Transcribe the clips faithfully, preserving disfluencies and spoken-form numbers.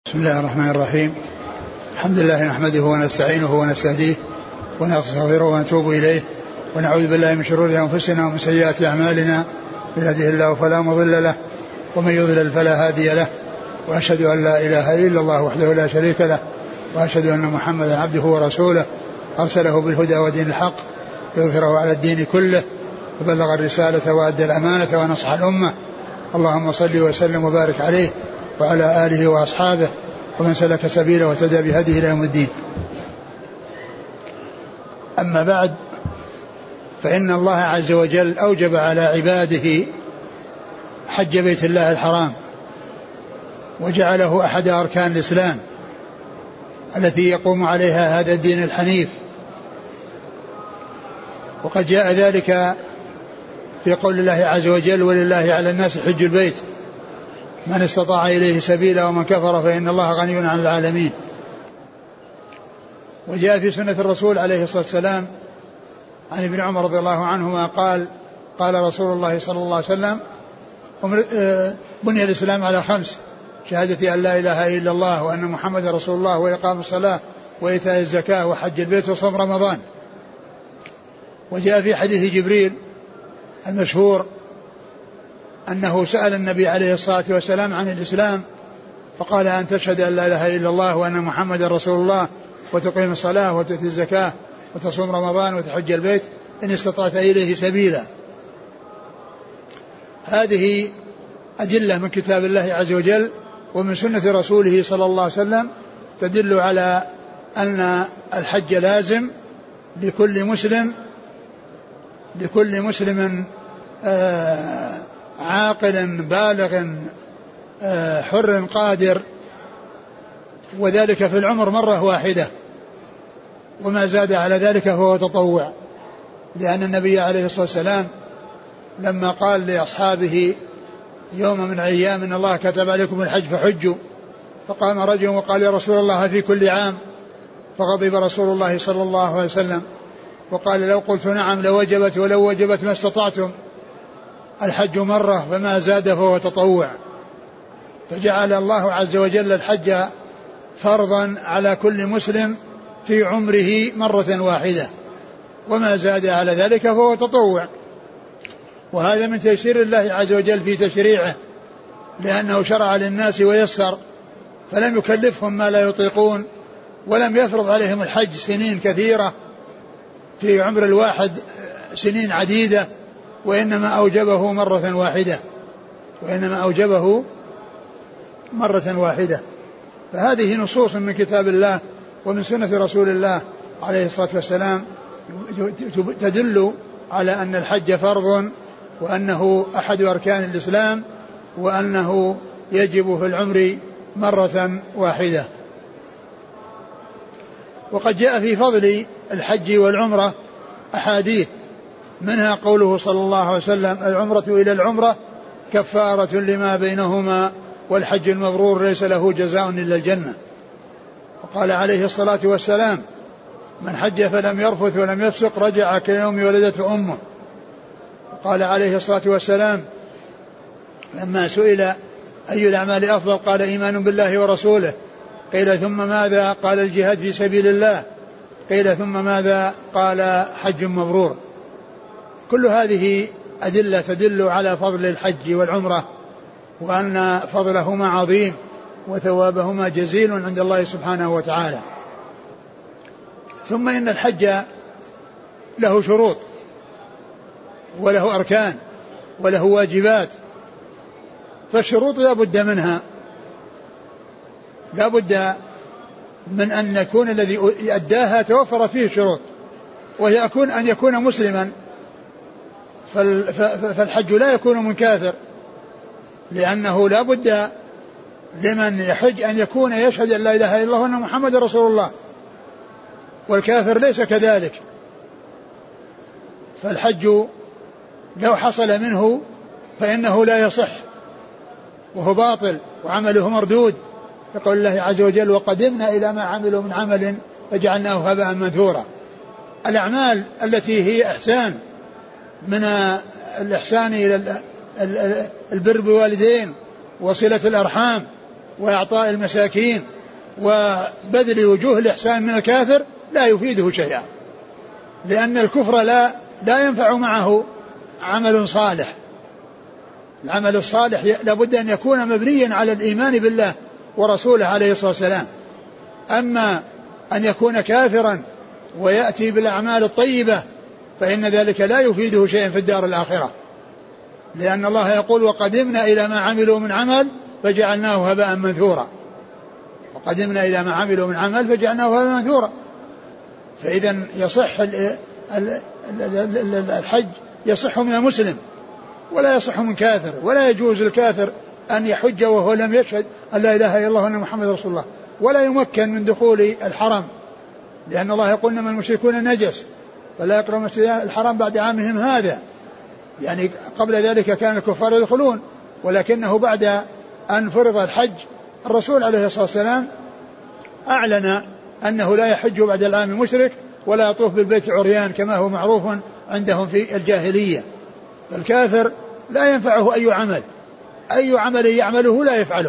بسم الله الرحمن الرحيم. الحمد لله نحمده ونستعينه ونستهديه ونستغفره ونتوب إليه ونعوذ بالله من شرور أنفسنا ومن سيئات أعمالنا، من يهده الله فلا مضل له ومن يضلل فلا هادي له، وأشهد أن لا إله إلا الله وحده لا شريك له، وأشهد أن محمدا عبده ورسوله أرسله بالهدى ودين الحق ليظهره على الدين كله، وبلغ الرسالة وأدى الأمانة ونصح الأمة. اللهم صل وسلم وبارك عليه وعلى آله وأصحابه ومن سلك سبيله وتدى بهديه إلى يوم الدين. أما بعد، فإن الله عز وجل أوجب على عباده حج بيت الله الحرام، وجعله أحد أركان الإسلام التي يقوم عليها هذا الدين الحنيف. وقد جاء ذلك في قول الله عز وجل: ولله على الناس حج البيت من استطاع إليه سبيلا ومن كفر فإن الله غني عن العالمين. وجاء في سنة الرسول عليه الصلاة والسلام عن ابن عمر رضي الله عنهما قال: قال رسول الله صلى الله عليه وسلم: بني الإسلام على خمس: شهادة أن لا إله إلا الله وأن محمد رسول الله وإقام الصلاة وإيتاء الزكاة وحج البيت وصوم رمضان. وجاء في حديث جبريل المشهور أنه سأل النبي عليه الصلاة والسلام عن الإسلام فقال: أن تشهد أن لا إله إلا الله وأن محمد رسول الله وتقيم الصلاة وتؤتي الزكاة وتصوم رمضان وتحج البيت إن استطعت إليه سبيلا. هذه أدلة من كتاب الله عز وجل ومن سنة رسوله صلى الله عليه وسلم تدل على أن الحج لازم لكل مسلم لكل مسلم آه عاقل بالغ آه حر قادر، وذلك في العمر مرة واحدة، وما زاد على ذلك فهو تطوع. لأن النبي عليه الصلاة والسلام لما قال لأصحابه يوم من الأيام إن الله كتب عليكم الحج فحجوا، فقام رجل وقال: يا رسول الله في كل عام؟ فغضب رسول الله صلى الله عليه وسلم وقال: لو قلت نعم لوجبت، ولو وجبت ما استطعتم، الحج مرة فما زاد فهو تطوع. فجعل الله عز وجل الحج فرضا على كل مسلم في عمره مرة واحدة، وما زاد على ذلك فهو تطوع. وهذا من تيسير الله عز وجل في تشريعه، لأنه شرع للناس ويسر، فلم يكلفهم ما لا يطيقون، ولم يفرض عليهم الحج سنين كثيرة في عمر الواحد سنين عديدة، وإنما أوجبه مرة واحدة وإنما أوجبه مرة واحدة. فهذه نصوص من كتاب الله ومن سنة رسول الله عليه الصلاة والسلام تدل على أن الحج فرض، وأنه أحد أركان الإسلام، وأنه يجب في العمر مرة واحدة. وقد جاء في فضل الحج والعمرة أحاديث، منها قوله صلى الله عليه وسلم: العمرة إلى العمرة كفارة لما بينهما والحج المبرور ليس له جزاء إلا الجنة. وقال عليه الصلاة والسلام: من حج فلم يرفث ولم يفسق رجع كيوم ولدته أمه. وقال عليه الصلاة والسلام لما سئل أي الأعمال أفضل قال: إيمان بالله ورسوله. قيل: ثم ماذا؟ قال: الجهاد في سبيل الله. قيل: ثم ماذا؟ قال: حج مبرور. كل هذه أدلة تدل على فضل الحج والعمرة، وأن فضلهما عظيم وثوابهما جزيل عند الله سبحانه وتعالى. ثم إن الحج له شروط وله أركان وله واجبات، فالشروط لا بد منها، لا بد من أن يكون الذي أداها توفر فيه شروط، ويكون أن يكون مسلما، فالحج لا يكون من كافر، لأنه لا بد لمن يحج أن يكون يشهد أن لا إله إلا الله وأن محمد رسول الله، والكافر ليس كذلك. فالحج لو حصل منه فإنه لا يصح وهو باطل وعمله مردود، يقول الله عز وجل: وقدمنا إلى ما عملوا من عمل فجعلناه هباء منثورا. الأعمال التي هي إحسان، من الإحسان إلى البر بالوالدين وصلة الأرحام وإعطاء المساكين وبذل وجوه الإحسان من الكافر لا يفيده شيئا، لأن الكفر لا لا ينفع معه عمل صالح. العمل الصالح لابد أن يكون مبنيا على الإيمان بالله ورسوله عليه الصلاة والسلام. أما أن يكون كافرا ويأتي بالأعمال الطيبة فإن ذلك لا يفيده شيئا في الدار الآخرة، لأن الله يقول وقدمنا إلى ما عملوا من عمل فجعلناه هباء منثورا. وقدمنا إلى ما عملوا من عمل فجعلناه هباء منثورا. فإذا يصح الحج يصح من المسلم ولا يصح من كافر، ولا يجوز الكافر أن يحج وهو لم يشهد أن لا إله إلا الله وأن محمد رسول الله، ولا يمكن من دخول الحرم، لأن الله يقول إنما المشركون نجس فلا يقربوا المسجد الحرام بعد عامهم هذا. يعني قبل ذلك كان الكفار يدخلون، ولكنه بعد أن فرض الحج الرسول عليه الصلاة والسلام أعلن أنه لا يحج بعد العام المشرك ولا يطوف بالبيت عريان كما هو معروف عندهم في الجاهلية. فالكافر لا ينفعه أي عمل، أي عمل يعمله لا يفعله.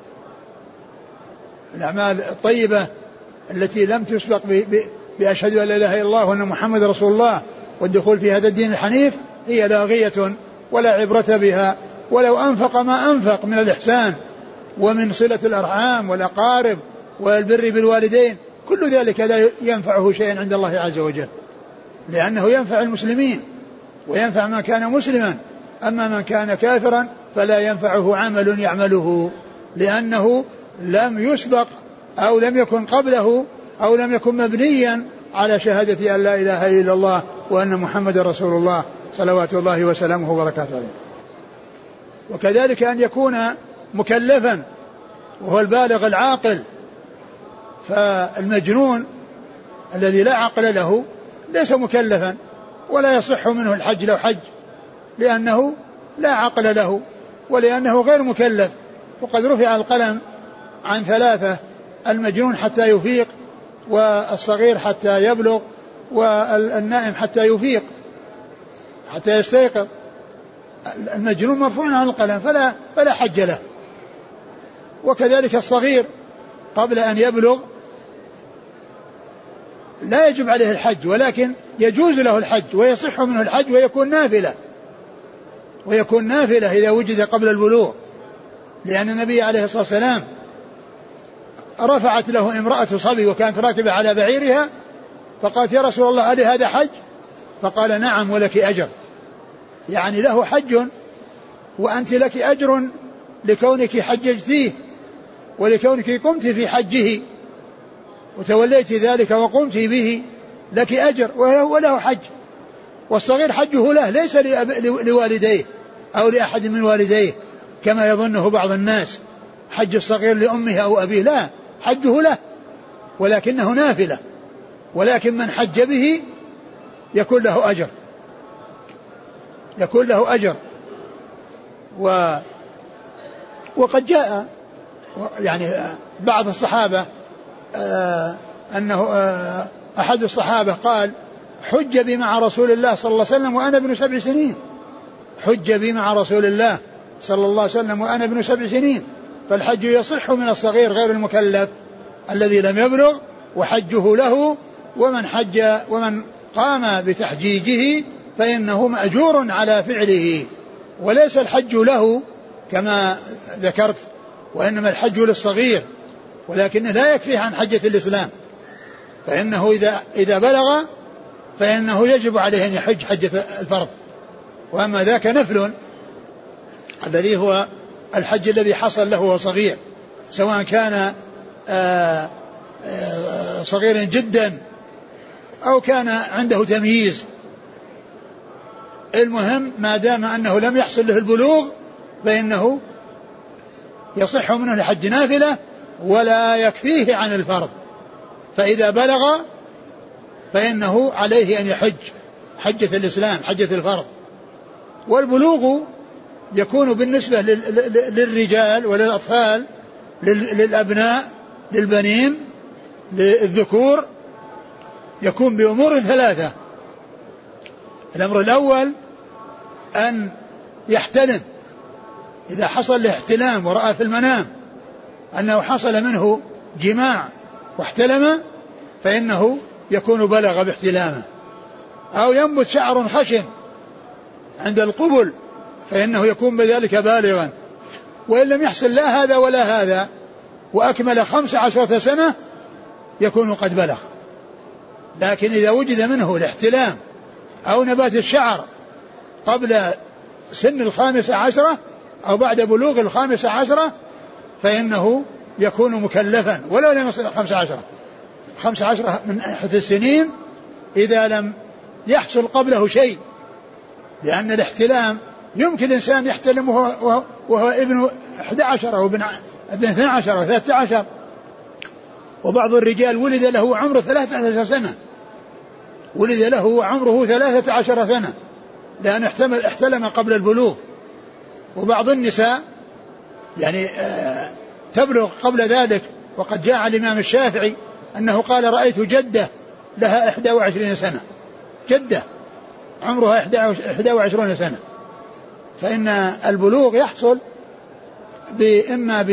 الأعمال الطيبة التي لم تسبق بأشهد أن لا إله إلا الله وأن محمد رسول الله والدخول في هذا الدين الحنيف هي لاغية ولا عبرة بها، ولو أنفق ما أنفق من الإحسان ومن صلة الأرحام والأقارب والبر بالوالدين كل ذلك لا ينفعه شيئا عند الله عز وجل، لأنه ينفع المسلمين وينفع من كان مسلما. أما من كان كافرا فلا ينفعه عمل يعمله، لأنه لم يسبق أو لم يكن قبله أو لم يكن مبنيا على شهادة أن لا إله إلا الله وأن محمد رسول الله صلوات الله وسلامه وبركاته عليه. وكذلك أن يكون مكلفا وهو البالغ العاقل، فالمجنون الذي لا عقل له ليس مكلفا ولا يصح منه الحج لو حج، لأنه لا عقل له ولأنه غير مكلف. وقد رفع القلم عن ثلاثة: المجنون حتى يفيق، والصغير حتى يبلغ، والنائم حتى يفيق حتى يستيقظ. المجنون مرفوع عن القلم فلا, فلا حج له. وكذلك الصغير قبل أن يبلغ لا يجب عليه الحج، ولكن يجوز له الحج ويصح منه الحج ويكون نافلة ويكون نافلة إذا وجد قبل البلوغ، لأن النبي عليه الصلاة والسلام رفعت له امرأة صبي وكانت راكبة على بعيرها فقالت: يا رسول الله ألي هذا حج؟ فقال: نعم ولك أجر، يعني له حج وأنت لك أجر لكونك حججتيه ولكونك قمت في حجه وتوليت ذلك وقمت به، لك أجر وله حج. والصغير حجه له ليس لوالديه أو لأحد من والديه كما يظنه بعض الناس، حج الصغير لأمه أو أبيه، لا، حجه له ولكنه نافلة، ولكن من حج به يكون له أجر يكون له أجر و وقد جاء يعني بعض الصحابة آه أنه آه أحد الصحابة قال: حج بي مع رسول الله صلى الله عليه وسلم وأنا ابن سبع سنين حج بي مع رسول الله صلى الله عليه وسلم وأنا ابن سبع سنين. فالحج يصح من الصغير غير المكلف الذي لم يبلغ وحجه له، ومن حج ومن قام بتحجيجه فإنه مأجور على فعله، وليس الحج له كما ذكرت، وإنما الحج للصغير، ولكنه لا يكفيه عن حجة الإسلام، فإنه إذا, إذا بلغ فإنه يجب عليه أن يحج حجة الفرض. وأما ذاك نفل الذي هو الحج الذي حصل له وهو صغير، سواء كان آآ آآ صغيرا جدا أو كان عنده تمييز، المهم ما دام أنه لم يحصل له البلوغ فإنه يصح منه الحج نافلة ولا يكفيه عن الفرض. فإذا بلغ فإنه عليه أن يحج حجة الإسلام حجة الفرض. والبلوغ يكون بالنسبة للرجال وللأطفال للأبناء للبنين للذكور يكون بأمور ثلاثة: الأمر الأول أن يحتلم، إذا حصل له احتلام ورأى في المنام أنه حصل منه جماع واحتلم فإنه يكون بلغ باحتلامه. أو ينبت شعر خشن عند القبل فإنه يكون بذلك بالغا. وإن لم يحصل لا هذا ولا هذا وأكمل خمس عشرة سنة يكون قد بلغ. لكن إذا وجد منه الاحتلام أو نبات الشعر قبل سن الخامسة عشرة أو بعد بلوغ الخامسة عشرة فإنه يكون مكلفا ولو لم يصل خمسة عشرة خمسة عشرة من أحد السنين إذا لم يحصل قبله شيء. لأن الاحتلام يمكن الإنسان يحتلم وهو, وهو ابن أحد عشر أو ابن اثنى عشر أو ثلاثة عشر. وبعض الرجال ولد له عمره ثلاثة عشر سنة ولد له عمره ثلاثة عشر سنة لأن احتمل احتلم قبل البلوغ. وبعض النساء يعني آه تبلغ قبل ذلك. وقد جاء الإمام الشافعي أنه قال رأيت جدة لها إحدى وعشرين سنة جدة عمرها إحدى وعشرين سنة. فإن البلوغ يحصل إما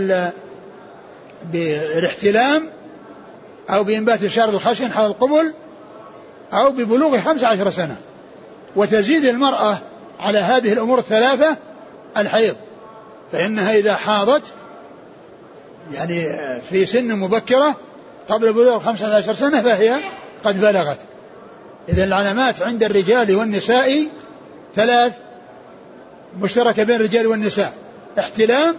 بالاحتلام أو بإنبات الشعر الخشن حول القبل أو ببلوغ خمس عشر سنة. وتزيد المرأة على هذه الأمور الثلاثة الحيض فإنها إذا حاضت يعني في سن مبكرة قبل بلوغ خمسة عشر سنة فهي قد بلغت. إذن العلامات عند الرجال والنساء ثلاث مشتركة بين الرجال والنساء: احتلام،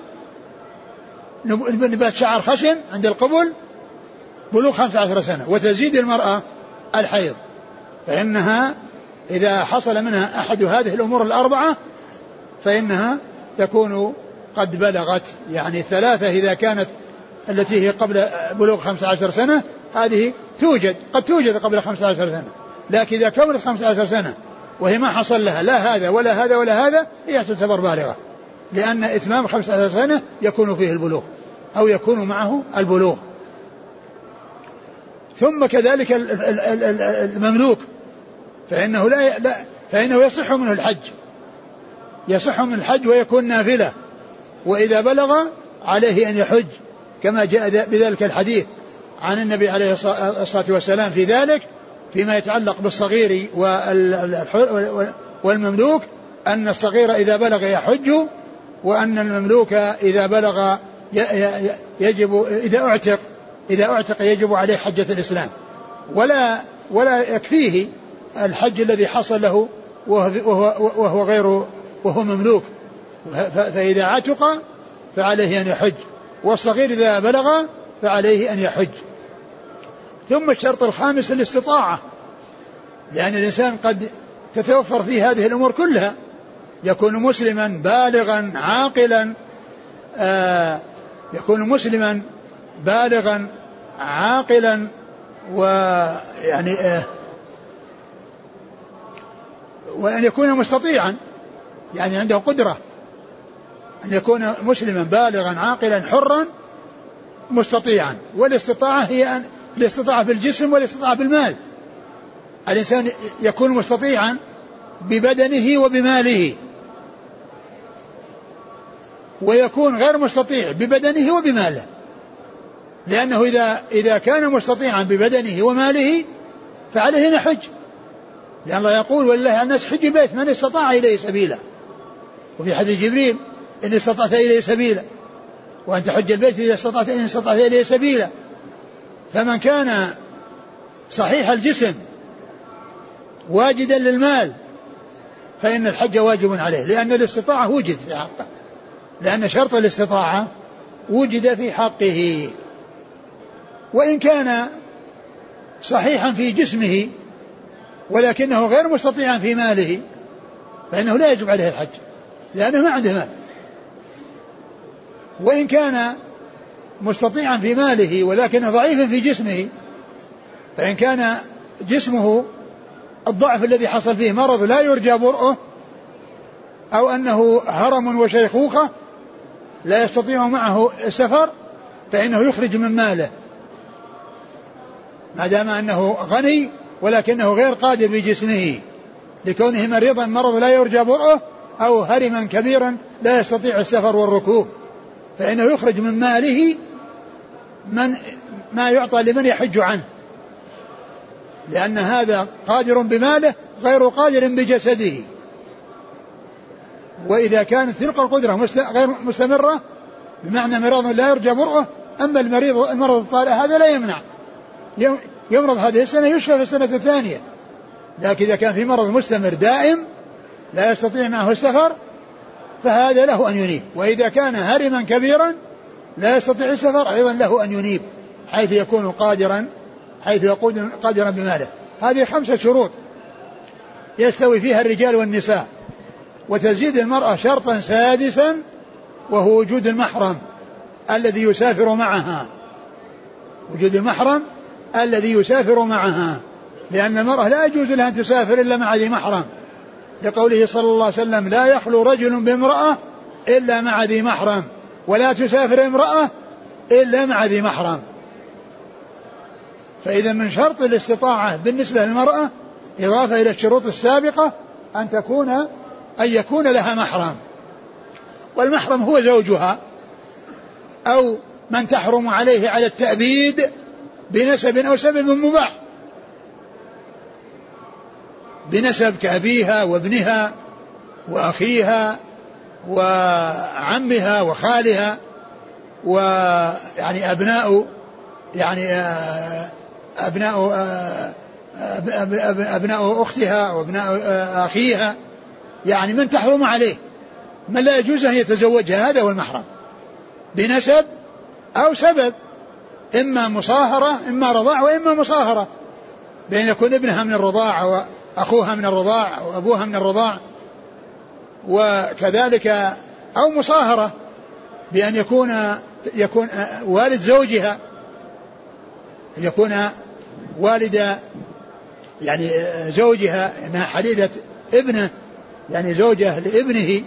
نبات شعر خشن عند القبل، بلوغ خمسة عشر سنة. وتزيد المرأة الحيض فإنها إذا حصل منها أحد هذه الأمور الأربعة فإنها تكون قد بلغت. يعني ثلاثة إذا كانت التي هي قبل بلوغ خمسة عشر سنة هذه توجد قد توجد قبل خمسة عشر سنة. لكن إذا كملت خمسة عشر سنة وهي ما حصل لها لا هذا ولا هذا ولا هذا هي تعتبر بالغة لأن إتمام خمسة عشر سنة يكون فيه البلوغ أو يكون معه البلوغ. ثم كذلك المملوك فإنه لا, لا فإنه يصح منه الحج يصح من الحج ويكون نافلة. وإذا بلغ عليه أن يحج كما جاء بذلك الحديث عن النبي عليه الصلاة والسلام في ذلك فيما يتعلق بالصغير والمملوك أن الصغير إذا بلغ يحج وأن المملوك إذا بلغ يجب إذا أعتق إذا أعتق يجب عليه حجة الإسلام. ولا ولا يكفيه الحج الذي حصل له وهو, وهو غير وهو مملوك. فإذا عتق فعليه أن يحج والصغير إذا بلغ فعليه أن يحج. ثم الشرط الخامس الاستطاعة لأن الإنسان قد تتوفر فيه هذه الأمور كلها يكون مسلما بالغا عاقلا آه يكون مسلما بالغا عاقلا ويعني آه وأن يكون مستطيعا يعني عنده قدرة أن يكون مسلما بالغا عاقلا حرا مستطيعا. والاستطاعة هي الاستطاعة بالجسم والاستطاعة بالمال. الإنسان يكون مستطيعا ببدنه وبماله ويكون غير مستطيع ببدنه وبماله لأنه إذا, إذا كان مستطيعا ببدنه وماله فعليه أن يحج لأن الله يقول ولله على الناس حج البيت من استطاع إليه سبيلا. وفي حديث جبريل إن استطعت إليه سبيلا وأن تحج البيت إذا استطعت إن استطعت إليه سبيلا. فمن كان صحيح الجسم واجدا للمال فإن الحج واجب عليه لأن الاستطاعة وجد في حقه لأن شرط الاستطاعة وجد في حقه. وإن كان صحيحا في جسمه ولكنه غير مستطيعا في ماله فإنه لا يجب عليه الحج لأنه ما عنده مال. وإن كان مستطيعا في ماله ولكنه ضعيف في جسمه فإن كان جسمه الضعف الذي حصل فيه مرض لا يرجى برؤه أو أنه هرم وشيخوخة لا يستطيع معه السفر فإنه يخرج من ماله ما دام أنه غني ولكنه غير قادر بجسمه لكونه مريضا مرض لا يرجى برؤه أو هرما كبيرا لا يستطيع السفر والركوب فإنه يخرج من ماله من ما يعطى لمن يحج عنه، لأن هذا قادر بماله غير قادر بجسده. وإذا كانت تلك القدرة غير مستمرة بمعنى مرض لا يرجى برؤه، أما المريض المرض الطارئ هذا لا يمنع، يمرض هذه السنة يشفى في السنة الثانية. لكن إذا كان في مرض مستمر دائم لا يستطيع معه السفر فهذا له أن ينيب. وإذا كان هرما كبيرا لا يستطيع السفر أيضا له أن ينيب، حيث يكون قادرا حيث يكون قادرا بماله. هذه خمسة شروط يستوي فيها الرجال والنساء. وتزيد المرأة شرطا سادسا وهو وجود المحرم الذي يسافر معها، وجود المحرم الذي يسافر معها، لأن المرأة لا يجوز لها أن تسافر إلا مع ذي محرم، لقوله صلى الله عليه وسلم لا يخلو رجل بامرأة إلا مع ذي محرم، ولا تسافر امرأة إلا مع ذي محرم. فإذا من شرط الاستطاعة بالنسبة للمرأة إضافة إلى الشروط السابقة أن تكون أن يكون لها محرم، والمحرم هو زوجها أو من تحرم عليه على التأبيد بنسب أو سبب مباح، بنسب كأبيها وابنها وأخيها وعمها وخالها، ويعني أبناء يعني أبناء أبناء أختها وأبناء أخيها، يعني من تحرم عليه من لا يجوز أن يتزوجها، هذا هو المحرم بنسب أو سبب، إما مصاهرة إما رضاع وإما مصاهرة، بأن يكون ابنها من الرضاع وأخوها من الرضاع وأبوها من الرضاع، وكذلك أو مصاهرة بأن يكون يكون والد زوجها، يكون والد يعني زوجها إنها حليلة ابنه، يعني زوجة لابنه،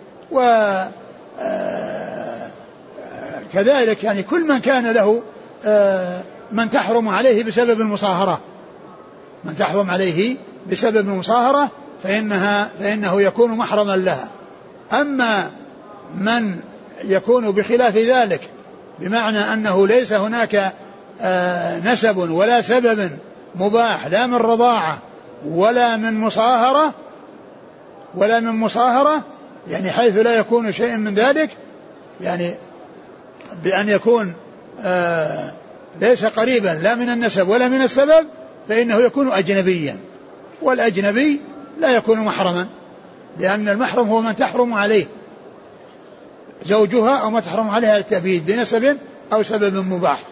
وكذلك يعني كل من كان له من تحرم عليه بسبب المصاهرة، من تحرم عليه بسبب المصاهرة فإنها فإنه يكون محرما لها. أما من يكون بخلاف ذلك بمعنى أنه ليس هناك نسب ولا سبب مباح لا من رضاعة ولا من مصاهرة ولا من مصاهرة يعني حيث لا يكون شيء من ذلك، يعني بأن يكون آه ليس قريبا لا من النسب ولا من السبب، فإنه يكون أجنبيا، والأجنبي لا يكون محرما، لأن المحرم هو من تحرم عليه زوجها أو ما تحرم عليها التأبيد بنسب أو سبب مباح.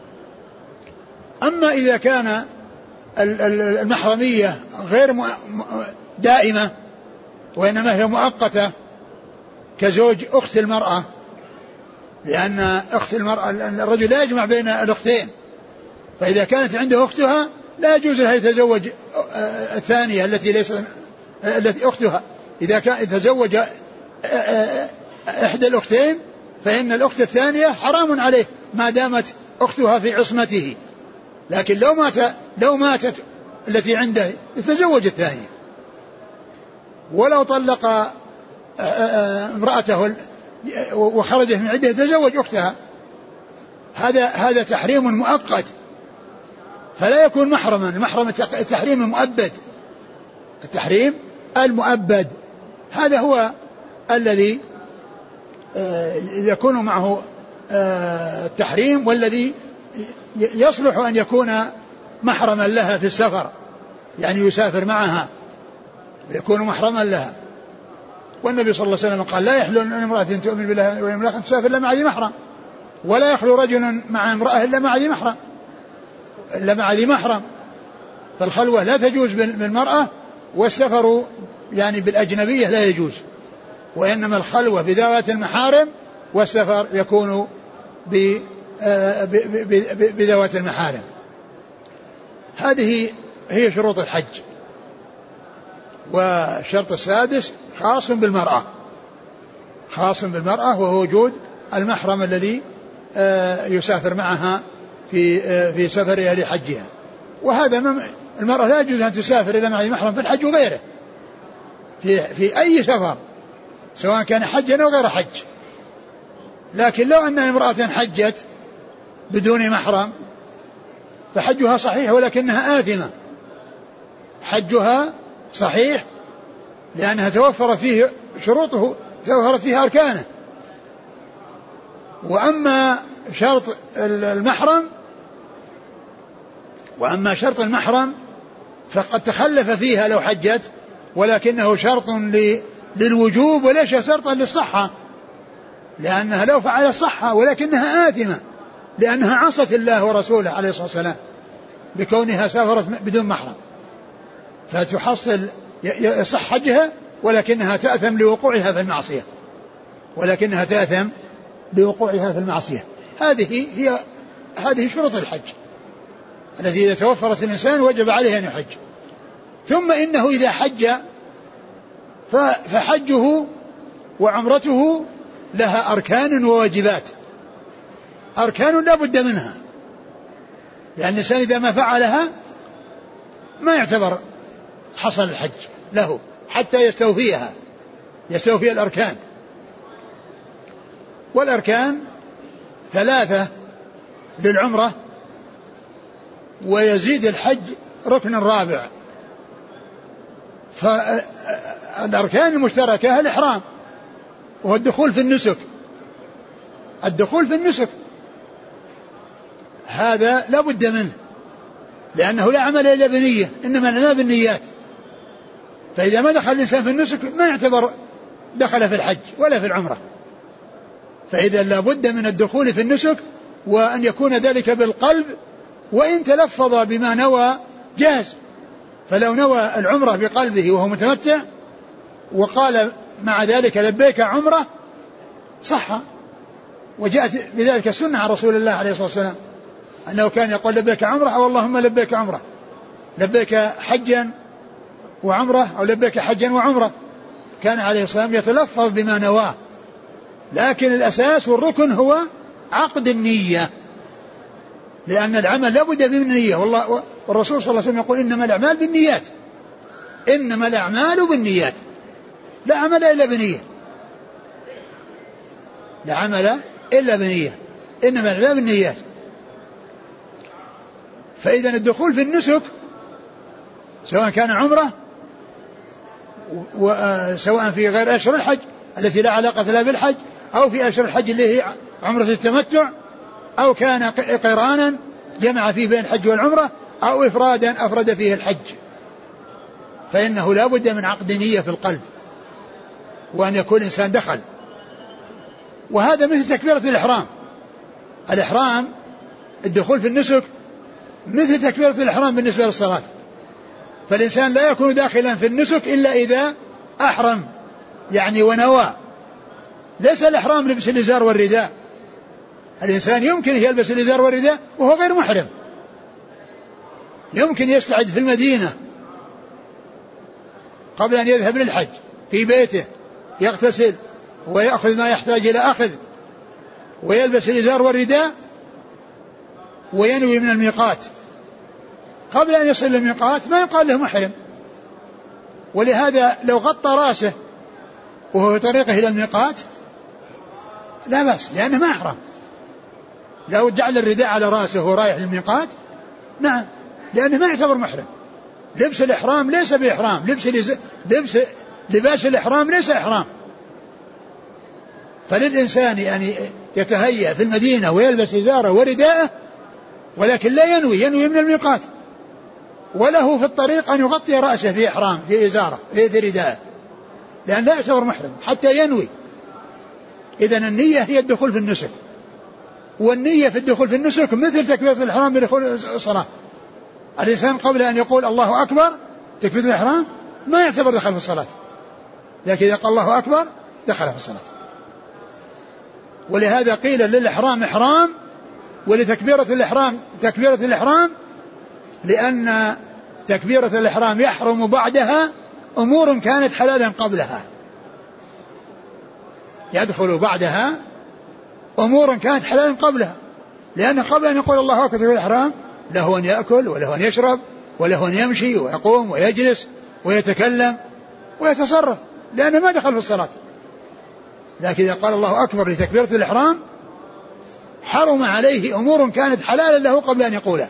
أما إذا كان المحرمية غير دائمة وإنما هي مؤقتة كزوج أخت المرأة، لأن أخت المرأة الرجل لا يجمع بين الأختين، فإذا كانت عنده أختها لا يجوز لها يتزوج الثانية التي ليس التي أختها. إذا كان يتزوج إحدى الأختين فإن الأخت الثانية حرام عليه ما دامت أختها في عصمته، لكن لو مات لو ماتت التي عنده يتزوج الثانية، ولو طلق امرأته وخرجت من عدة يتزوج أختها. هذا هذا تحريم مؤقت فلا يكون محرما. المحرم التحريم المؤبد، التحريم المؤبد هذا هو الذي يكون معه التحريم، والذي يصلح أن يكون محرما لها في السفر، يعني يسافر معها يكون محرما لها. والنبي صلى الله عليه وسلم قال لا يحل أن امرأة تؤمن بالله واليوم الآخر تسافر إلا مع ذي محرم، ولا يخلو رجل مع امرأة إلا مع ذي محرم إلا مع ذي محرم. فالخلوة لا تجوز بالمرأة، والسفر يعني بالأجنبية لا يجوز، وإنما الخلوة بذوات المحارم والسفر يكون بذوات المحارم. هذه هي شروط الحج. والشرط السادس خاص بالمرأة، خاص بالمرأة وهو وجود المحرم الذي يسافر معها في في سفرها لحجها. وهذا المرأة لا يجوز أن تسافر إلا مع المحرم في الحج وغيره، في في أي سفر سواء كان حجا أو غير حج، لكن لو أن امرأة حجت بدون محرم فحجها صحيح ولكنها آثمة، حجها صحيح لأنها توفرت فيه شروطه، توفرت فيه أركانه. وأما شرط المحرم وأما شرط المحرم فقد تخلف فيها لو حجت، ولكنه شرط للوجوب وليس شرطا للصحة، لأنها لو فعل الصحة ولكنها آثمة لأنها عصت الله ورسوله عليه الصلاة والسلام بكونها سافرت بدون محرم، فتحصل يصح حجها ولكنها تأثم لوقوعها في المعصية، ولكنها تأثم لوقوعها في المعصية. هذه هي هذه شروط الحج التي إذا توفرت الإنسان وجب عليه أن يحج. ثم إنه إذا حج فحجه وعمرته لها أركان وواجبات. أركان لا بد منها، لأن الإنسان إذا ما فعلها ما يعتبر حصل الحج له حتى يستوفيها، يستوفي الأركان. والأركان ثلاثة للعمرة، ويزيد الحج ركن رابع. فالأركان المشتركة الإحرام وهو الدخول في النسك. الدخول في النسك هذا لا بد منه، لأنه لا عمل إلا بنية، إنما الأعمال بالنيات. فإذا ما دخل الإنسان في النسك ما يعتبر دخل في الحج ولا في العمرة. فإذا لا بد من الدخول في النسك، وأن يكون ذلك بالقلب، وإن تلفظ بما نوى جاز. فلو نوى العمرة بقلبه وهو متمتع وقال مع ذلك لبيك عمرة صح، وجاءت بذلك السنة عن رسول الله عليه الصلاة والسلام أنه كان يقول لبيك عمرة أو اللهم لبيك عمرة، لبيك حجا وعمرة أو لبيك حجا وعمرة. كان عليه الصلاة والسلام يتلفظ بما نواه، لكن الأساس والركن هو عقد النية، لأن العمل لا بد من النية. والله والرسول صلى الله عليه وسلم يقول إنما الأعمال بالنيات، إنما الأعمال بالنيات، لا عمل إلا بنية، لا عمل إلا بنية، إنما الأعمال بالنيات. فإذا الدخول في النسك سواء كان عمرة وسواء في غير أشهر الحج التي لا علاقة لها بالحج، أو في أشهر الحج اللي هي عمرة التمتع، أو كان قرانا جمع فيه بين الحج والعمرة، أو إفرادا أفرد فيه الحج، فإنه لا بد من عقد نية في القلب، وأن يكون الإنسان دخل. وهذا مثل تكبيرة الإحرام. الإحرام الدخول في النسك مثل تكبيرة الإحرام بالنسبة للصلاة. فالإنسان لا يكون داخلا في النسك إلا إذا أحرم يعني ونوى. ليس الإحرام لبس الإزار والرداء، الإنسان يمكن يلبس الإزار والرداء وهو غير محرم، يمكن يستعد في المدينة قبل أن يذهب للحج في بيته، يغتسل ويأخذ ما يحتاج إلى أخذ ويلبس الإزار والرداء وينوي من الميقات. قبل أن يصل للميقات ما يقال له محرم، ولهذا لو غطى رأسه وهو في طريقه إلى الميقات لا بأس، لأنه ما أحرم. لو جعل الرداء على رأسه وهو رايح للميقات نعم، لأنه ما يعتبر محرم. لبس الإحرام ليس بإحرام، لبس, لبس لباس الإحرام ليس إحرام. فللإنسان أن يتهيأ في المدينة ويلبس إزاره ورداءه، ولكن لا ينوي، ينوي من الميقات. وله في الطريق أن يغطي رأسه في إحرام في إزاره في رداءه، لأن لا يعتبر محرم حتى ينوي. إذن النية هي الدخول في النسك، والنية في الدخول في النسك مثل تكبيرة الإحرام بدخول الصلاة. الإنسان قبل أن يقول الله أكبر تكبيرة الإحرام ما يعتبر دخل في الصلاة، لكن إذا قال الله أكبر دخل في الصلاة. ولهذا قيل للإحرام إحرام ولتكبيرة الإحرام تكبيرة الإحرام، لأن تكبيرة الإحرام يحرم بعدها أمور كانت حلالا قبلها، يدخل بعدها أمور كانت حلالا قبلها، لأن قبل أن يقول الله أكبر في الإحرام له أن يأكل وله أن يشرب وله أن يمشي ويقوم ويجلس ويتكلم ويتصرف، لأنه ما دخل في الصلاة. لكن إذا قال الله أكبر لتكبيرة الإحرام حرم عليه أمور كانت حلالا له قبل أن يقولها.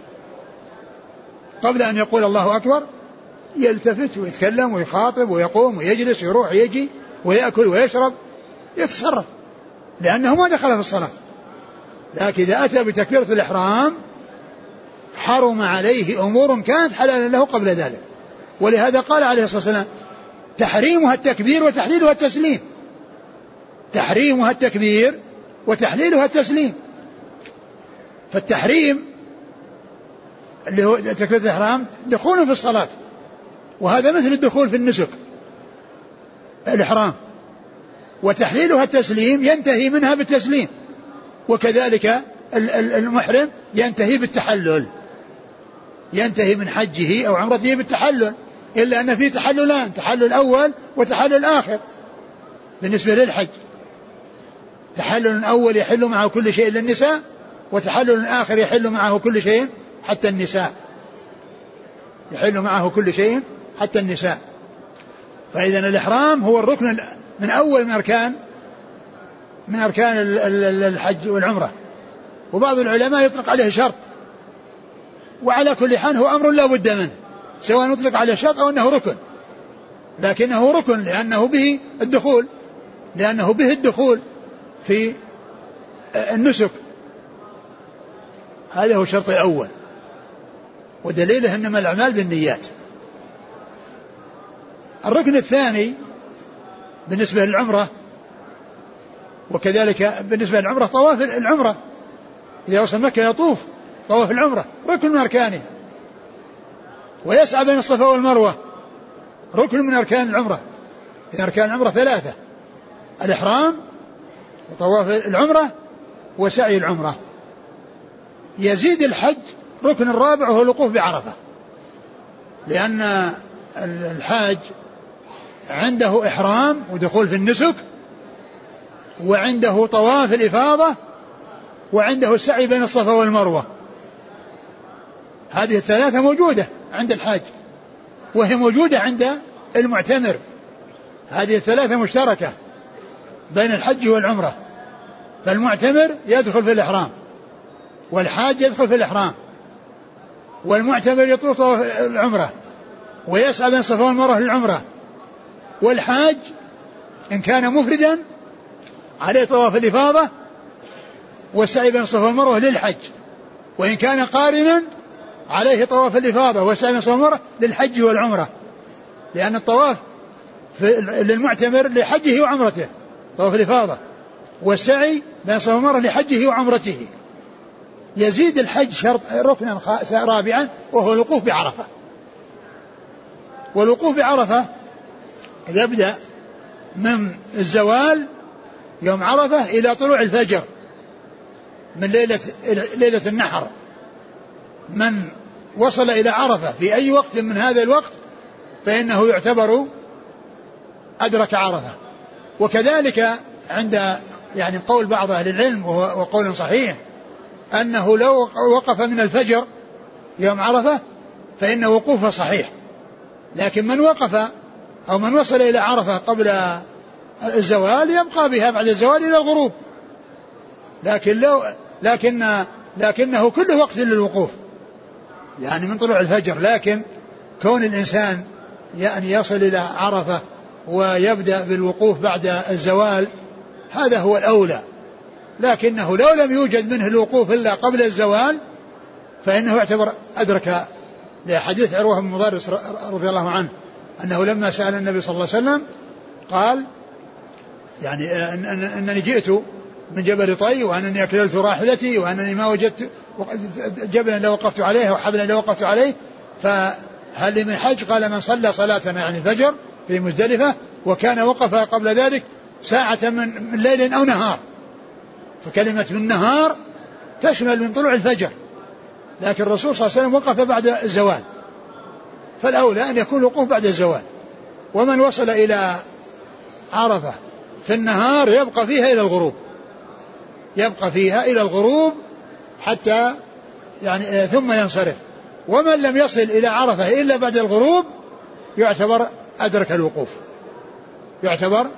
قبل أن يقول الله أكبر يلتفت ويتكلم ويخاطب ويقوم ويجلس ويروح ويجي ويأكل ويشرب يتصرف لأنه ما دخل في الصلاة. لكن إذا أتى بتكبيرة الإحرام حرم عليه أمور كانت حلالا له قبل ذلك. ولهذا قال عليه الصلاة والسلام تحريمها التكبير وتحليلها التسليم. تحريمها التكبير وتحليلها التسليم. فالتحريم اللي هو تكبيرة الإحرام دخول في الصلاة، وهذا مثل الدخول في النسك الإحرام. وتحليلها التسليم ينتهي منها بالتسليم، وكذلك المحرم ينتهي بالتحلل، ينتهي من حجه أو عمرته بالتحلل، إلا أن فيه تحللان، تحلل أول وتحلل آخر بالنسبة للحج. تحلل أول يحل معه كل شيء للنساء، وتحلل آخر يحل معه كل شيء حتى النساء، يحل معه كل شيء حتى النساء. فإذا الإحرام هو الركن من أول من أركان من أركان الحج والعمرة. وبعض العلماء يطلق عليه شرط، وعلى كل حال هو أمر لا بد منه، سواء يطلق عليه شرط أو أنه ركن، لكنه ركن لأنه به الدخول لأنه به الدخول في النسك. هذا هو الشرط الأول، ودليله إنما الأعمال بالنيات. الركن الثاني بالنسبة للعمرة، وكذلك بالنسبة للعمرة طواف العمرة، إذا وصل مكة يطوف طواف العمرة ركن من أركانه، ويسعى بين الصفا والمروة ركن من أركان العمرة. إذا أركان العمرة ثلاثة: الإحرام وطواف العمرة وسعي العمرة. يزيد الحج ركن الرابع وهو الوقوف بعرفة، لأن الحاج عنده إحرام ودخول في النسك، وعنده طواف الإفاضة، وعنده السعي بين الصفا والمروة. هذه الثلاثة موجودة عند الحاج، وهي موجودة عند المعتمر. هذه الثلاثة مشتركة بين الحج والعمرة، فالمعتمر يدخل في الإحرام، والحاج يدخل في الإحرام، والمعتمر يطوف طواف العمرة ويسعى بين الصفا والمروة للعمرة، والحاج إن كان مفردا عليه طواف الإفاضة والسعي بين الصفا والمروة للحج، وإن كان قارنا عليه طواف الإفاضة والسعي بين الصفا والمروة للحج والعمرة، لأن الطواف للمعتمر لحجه وعمرته طواف الإفاضة، والسعي بين الصفا والمروة لحجه وعمرته. يزيد الحج شرط ركنا رابعا وهو الوقوف بعرفة. والوقوف بعرفة يبدأ من الزوال يوم عرفة إلى طلوع الفجر من ليلة, ليلة النحر. من وصل إلى عرفة في أي وقت من هذا الوقت فإنه يعتبر أدرك عرفة. وكذلك عند يعني قول بعض أهل العلم وهو قول صحيح أنه لو وقف من الفجر يوم عرفة فإن وقوفه صحيح، لكن من وقف أو من وصل إلى عرفة قبل الزوال يبقى بها بعد الزوال إلى الغروب، لكن لو لكن لكنه كله وقت للوقوف يعني من طلوع الفجر. لكن كون الإنسان يعني يصل إلى عرفة ويبدأ بالوقوف بعد الزوال هذا هو الأولى، لكنه لو لم يوجد منه الوقوف إلا قبل الزوال فإنه يعتبر أدرك، لحديث عروة بن مضرس رضي الله عنه أنه لما سأل النبي صلى الله عليه وسلم قال يعني أن أن أنني جئت من جبل طي وأنني أكللت راحلتي وأنني ما وجدت جبلا لو وقفت عليه وحبلا لو وقفت عليه فهل لي من حج؟ قال من صلى صلاتنا يعني الفجر في مزدلفة وكان وقف قبل ذلك ساعة من ليل أو نهار، فكلمة من نهار تشمل من طلوع الفجر، لكن الرسول صلى الله عليه وسلم وقف بعد الزوال، فالأولى أن يكون الوقوف بعد الزوال. ومن وصل إلى عرفة في النهار يبقى فيها إلى الغروب، يبقى فيها إلى الغروب حتى يعني ثم ينصرف. ومن لم يصل إلى عرفة إلا بعد الغروب يعتبر أدرك الوقوف، يعتبر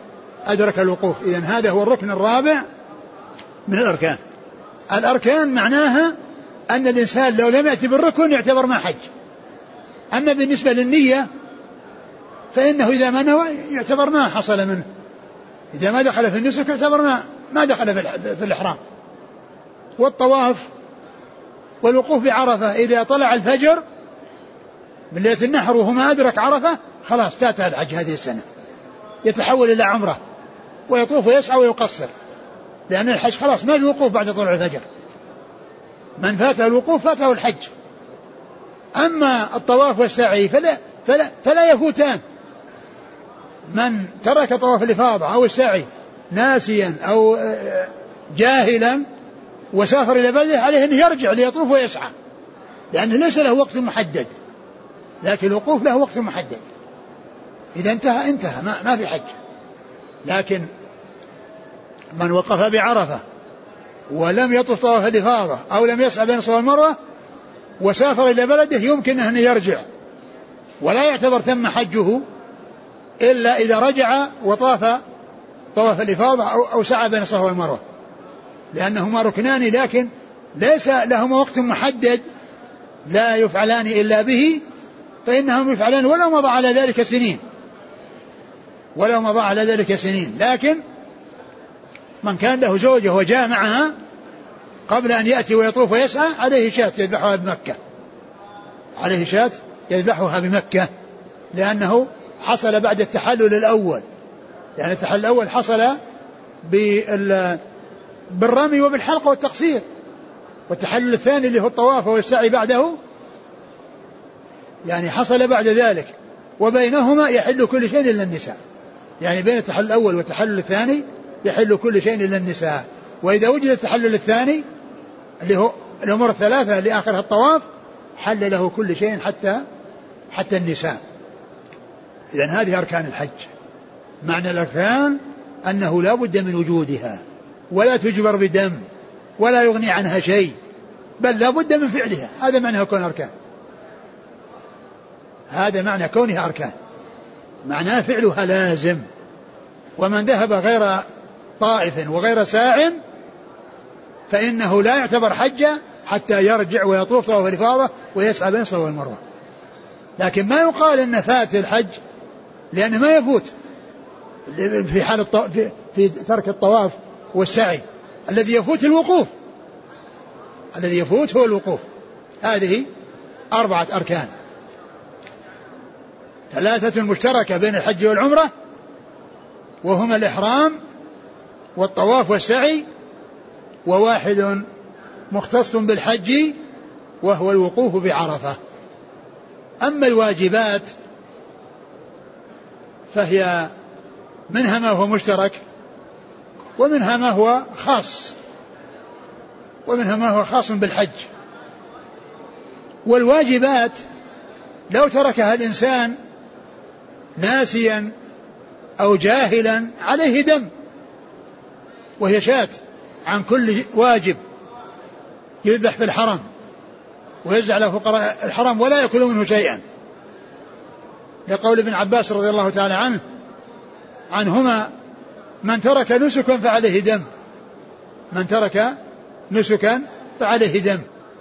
أدرك الوقوف. إذن هذا هو الركن الرابع من الأركان. الأركان معناها أن الإنسان لو لم يأتي بالركن يعتبر ما حج. أما بالنسبة للنية فإنه إذا ما نوى يعتبر ما حصل منه، إذا ما دخل في النسك يعتبر ما, ما دخل في الإحرام. والطواف والوقوف بعرفة إذا طلع الفجر من ليلة النحر وهو ما أدرك عرفة خلاص فاتها الحج هذه السنة، يتحول إلى عمرة ويطوف ويسعى ويقصر، لأن الحج خلاص ما في وقوف بعد طلوع الفجر. من فاته الوقوف فاته الحج. أما الطواف والسعي فلا, فلا, فلا يفوتان. من ترك طواف الإفاضة أو السعي ناسيا أو جاهلا وسافر إلى بلده عليه أن يرجع ليطوف ويسعى، لأنه ليس له وقت محدد، لكن الوقوف له وقت محدد. إذا انتهى انتهى ما, ما في حج. لكن من وقف بعرفة ولم يطف طواف الإفاضة أو لم يسعى بين الصفا والمروة وسافر إلى بلده يمكن أن يرجع، ولا يعتبر تم حجه إلا إذا رجع وطاف طواف الإفاضة أو, أو سعى بين الصفا والمروة، لأنهما ركنان لكن ليس لهما وقت محدد لا يفعلان إلا به، فإنهم يفعلان ولو مضى على ذلك سنين ولو مضى على ذلك سنين لكن من كان له زوجة وجاء معها قبل أن يأتي ويطوف ويسعى عليه شاة يذبحها بمكة، عليه شاة يذبحها بمكة، لأنه حصل بعد التحلل الأول، يعني التحلل الأول حصل بالرمي وبالحلق والتقصير، والتحلل الثاني اللي هو الطواف والسعي بعده يعني حصل بعد ذلك، وبينهما يحل كل شيء إلا النساء. يعني بين التحلل الأول والتحلل الثاني يحل كل شيء إلا النساء. وإذا وجد التحلل الثاني اللي هو الأمور الثلاثة اللي آخرها الطواف حل له كل شيء حتى حتى النساء. إذن هذه أركان الحج. معنى الأركان أنه لا بد من وجودها ولا تجبر بدم ولا يغني عنها شيء، بل لا بد من فعلها. هذا معنى كون أركان، هذا معنى كونها أركان، معناه فعلها لازم. ومن ذهب غير طائف وغير ساع فإنه لا يعتبر حجة حتى يرجع ويطوف طواف الإفاضة ويسعى بين الصفا والمروة. لكن ما يقال إن فات الحج، لأنه ما يفوت في حال الطو... في... في ترك الطواف والسعي. الذي يفوت الوقوف، الذي يفوت هو الوقوف. هذه أربعة أركان، ثلاثة مشتركة بين الحج والعمرة وهما الإحرام والطواف والسعي، وواحد مختص بالحج وهو الوقوف بعرفة. أما الواجبات فهي منها ما هو مشترك ومنها ما هو خاص ومنها ما هو خاص بالحج. والواجبات لو تركها الإنسان ناسيا أو جاهلا عليه دم، وهي شاة عن كل واجب يذبح في الحرم ويجعل له فقراء الحرم ولا يأكل منه شيئا، لقول ابن عباس رضي الله تعالى عنه عنهما: من ترك نسكا فعليه دم، من ترك نسكا فعليه دم.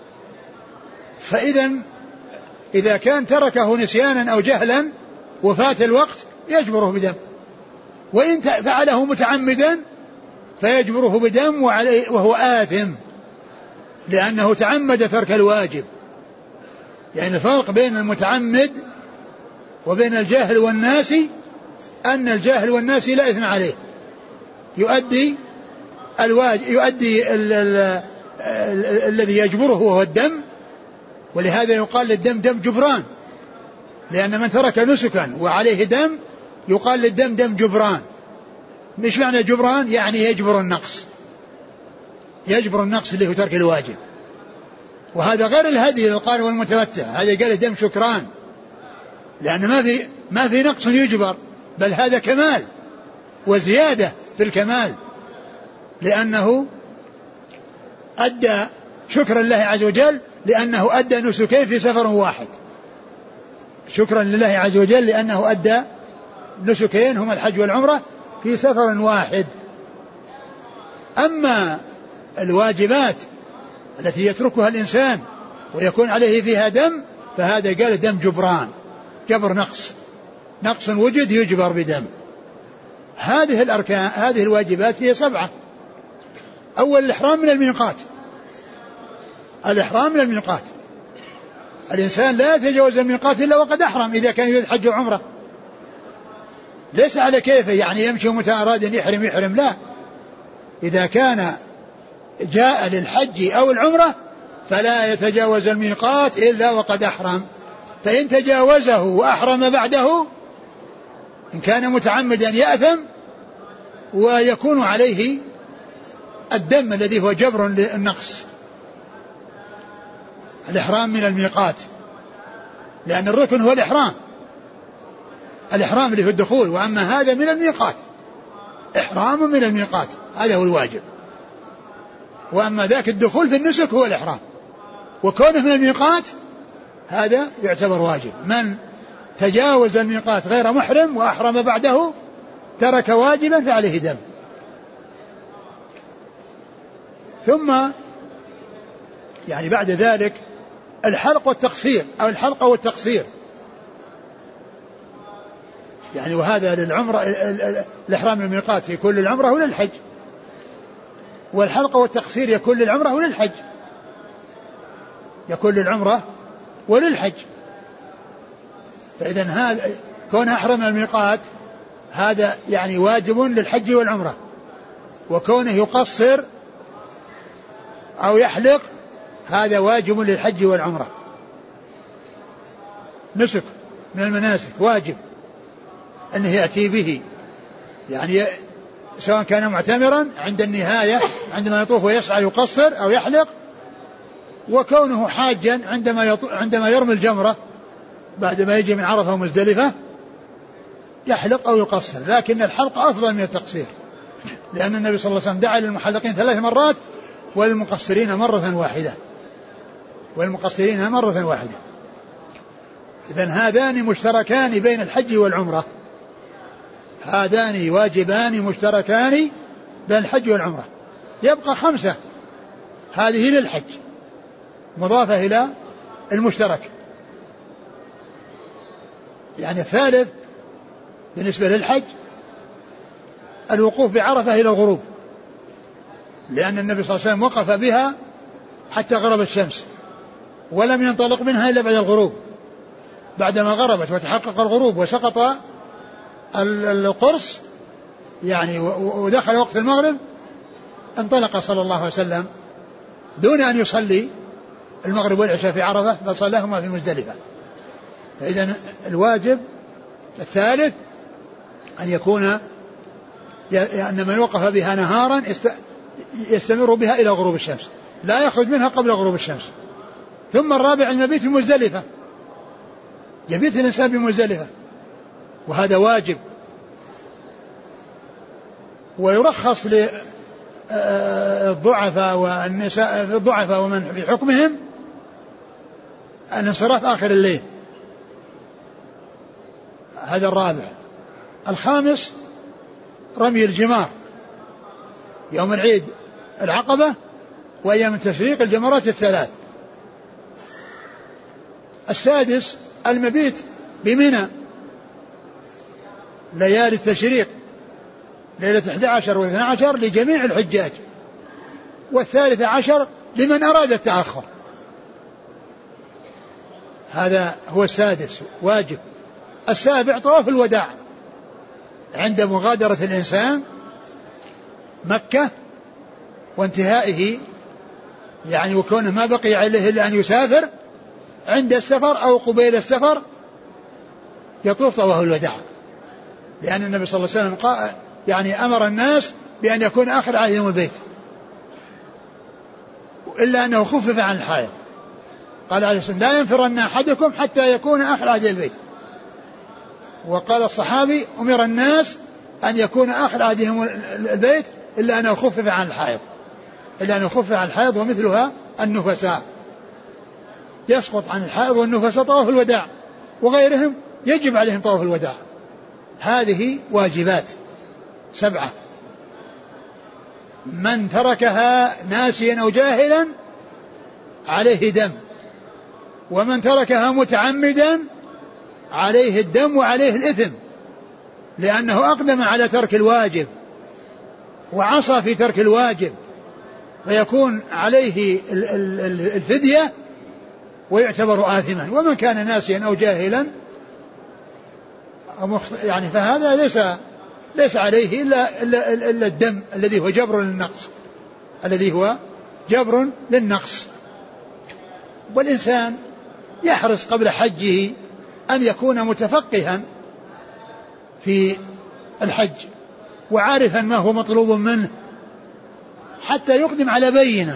فإذا إذا كان تركه نسيانا أو جهلا وفات الوقت يجبره بدم، وإن فعله متعمدا فيجبره بدم وعليه وهو آثم لأنه تعمد ترك الواجب. يعني الفرق بين المتعمد وبين الجاهل والناسي أن الجاهل والناسي لا إثم عليه، يؤدي الواجب، يؤدي ال ال ال ال الذي يجبره وهو الدم، ولهذا يقال للدم دم جبران، لأن من ترك نسكا وعليه دم يقال للدم دم جبران. مش معنى جبران يعني يجبر النقص، يجبر النقص اللي هو ترك الواجب. وهذا غير الهدي للقارئ والمتمتع، هذا قال دم شكران، لأن ما في ما في نقص يجبر، بل هذا كمال وزيادة في الكمال، لأنه أدى شكرا لله عز وجل لأنه أدى نسكين في سفر واحد، شكرا لله عز وجل لأنه أدى نسكين هما الحج والعمرة في سفر واحد. أما الواجبات التي يتركها الإنسان ويكون عليه فيها دم فهذا قال دم جبران، جبر نقص، نقص وجد يجبر بدم. هذه الأركان هذه الواجبات هي سبعة. أول الإحرام من الميقات، الإحرام من الميقات، الإنسان لا يتجاوز الميقات إلا وقد أحرم إذا كان يريد حج وعمرة، ليس على كيفه يعني يمشي متى أراد أن يحرم يحرم، لا، إذا كان جاء للحج أو العمرة فلا يتجاوز الميقات إلا وقد أحرم. فإن تجاوزه وأحرم بعده إن كان متعمدا يأثم ويكون عليه الدم الذي هو جبر للنقص. الإحرام من الميقات، لأن الركن هو الإحرام، الإحرام اللي في الدخول، وأما هذا من الميقات، إحرام من الميقات هذا هو الواجب، وأما ذاك الدخول في النسك هو الإحرام، وكونه من الميقات هذا يعتبر واجب. من تجاوز الميقات غير محرم وأحرم بعده ترك واجبا فعليه دم. ثم يعني بعد ذلك الحلق والتقصير أو الحلقة والتقصير، يعني وهذا للعمرة، الإحرام من الميقات يكون للعمرة وللحج، والحلقة والتقصير يكون للعمرة وللحج، يكون للعمرة وللحج. فإذا هذا كون أحرم من الميقات هذا يعني واجب للحج والعمرة، وكونه يقصر أو يحلق هذا واجب للحج والعمرة، نسك من المناسك واجب أنه يأتي به، يعني سواء كان معتمرا عند النهاية عندما يطوف ويسعى يقصر أو يحلق، وكونه حاجا عندما عندما يرمي الجمرة بعد ما يجي من عرفة ومزدلفة يحلق أو يقصر، لكن الحلق أفضل من التقصير، لأن النبي صلى الله عليه وسلم دعا للمحلقين ثلاث مرات والمقصرين مرة واحدة، والمقصرين مرة واحدة. إذن هذان مشتركان بين الحج والعمرة، هذان واجبان مشتركان بين الحج والعمرة. يبقى خمسة، هذه للحج مضافة إلى المشترك، يعني الثالث بالنسبة للحج الوقوف بعرفة إلى الغروب، لأن النبي صلى الله عليه وسلم وقف بها حتى غربت الشمس ولم ينطلق منها إلا بعد الغروب، بعدما غربت وتحقق الغروب وسقط القرص يعني ودخل وقت المغرب انطلق صلى الله عليه وسلم دون أن يصلي المغرب والعشاء في عرفة، بل صلاهما في مزدلفة. فإذا الواجب الثالث أن يكون أن من وقف بها نهارا يستمر بها إلى غروب الشمس، لا يخرج منها قبل غروب الشمس. ثم الرابع المبيت في مزدلفة، يبيت الإنسان بمزدلفة وهذا واجب، ويرخص للضعفاء والنساء الضعفاء ومن في حكمهم الانصراف آخر الليل، هذا الرابع. الخامس رمي الجمار يوم العيد العقبة وأيام التشريق الجمرات الثلاث. السادس المبيت بمنى ليالي التشريق ليلة أحد عشر واثنى عشر لجميع الحجاج، والثالث عشر لمن أراد التأخر. هذا هو السادس واجب. السابع طواف الوداع عند مغادرة الإنسان مكة وانتهائه، يعني وكونه ما بقي عليه إلا أن يسافر عند السفر أو قبيل السفر يطوف طواف الوداع، لأن النبي صلى الله عليه وسلم قال يعني أمر الناس بأن يكون آخر عهدهم البيت، إلا أنه خفف عن الحائض، قال عليه الصلاة والسلام لا ينفرن أحدكم حتى يكون آخر عهد البيت. وقال الصحابي أمر الناس أن يكون آخر عهدهم البيت إلا أنه خفف عن الحائض، إلا أنه خفف عن الحائض ومثلها النفساء، يسقط عن الحائض والنفساء طواف الوداع، وغيرهم يجب عليهم طواف الوداع. هذه واجبات سبعة: من تركها ناسيا أو جاهلا عليه دم، ومن تركها متعمدا عليه الدم وعليه الإثم، لأنه أقدم على ترك الواجب وعصى في ترك الواجب، فيكون عليه الفدية ويعتبر آثما. ومن كان ناسيا أو جاهلا يعني فهذا ليس ليس عليه إلا, إلا, إلا الدم الذي هو جبر للنقص الذي هو جبر للنقص. والإنسان يحرص قبل حجه أن يكون متفقها في الحج وعارفا ما هو مطلوب منه حتى يقدم على بينة،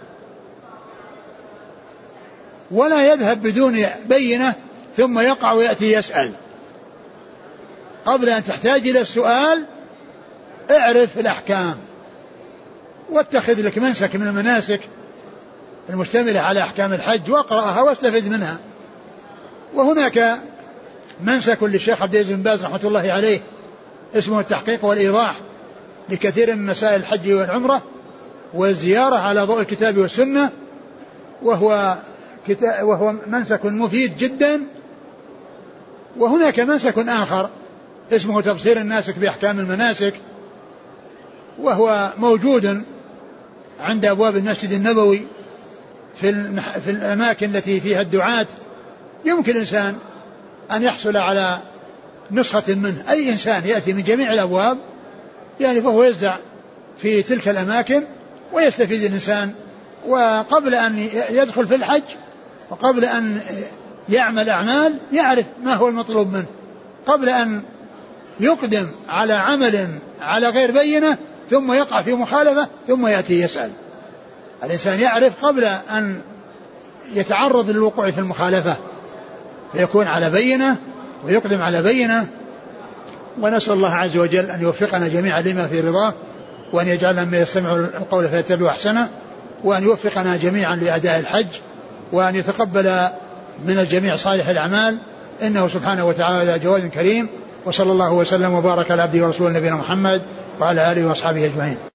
ولا يذهب بدون بينة ثم يقع ويأتي يسأل. قبل أن تحتاج إلى السؤال اعرف الأحكام واتخذ لك منسك من المناسك المشتملة على أحكام الحج واقرأها واستفد منها. وهناك منسك للشيخ عبد العزيز بن باز رحمة الله عليه اسمه التحقيق والإيضاح لكثير من مسائل الحج والعمرة والزيارة على ضوء الكتاب والسنة، وهو وهو منسك مفيد جدا. وهناك منسك آخر اسمه تبصير الناسك بأحكام المناسك، وهو موجود عند أبواب المسجد النبوي في في الأماكن التي فيها الدعاة. يمكن الإنسان أن يحصل على نسخة منه، أي إنسان يأتي من جميع الأبواب يعني فهو يزع في تلك الأماكن ويستفيد الإنسان. وقبل أن يدخل في الحج وقبل أن يعمل أعمال يعرف ما هو المطلوب منه قبل أن يقدم على عمل على غير بينة ثم يقع في مخالفة ثم يأتي يسأل. الإنسان يعرف قبل أن يتعرض للوقوع في المخالفة فيكون على بينة ويقدم على بينة. ونسأل الله عز وجل أن يوفقنا جميعا لما في رضاه، وأن يجعلنا من يستمع القول فيتبع أحسنه، وأن يوفقنا جميعا لأداء الحج، وأن يتقبل من الجميع صالح الأعمال، إنه سبحانه وتعالى جواد كريم. وصلى الله وسلم وبارك على عبده ورسوله نبينا محمد وعلى آله وأصحابه أجمعين.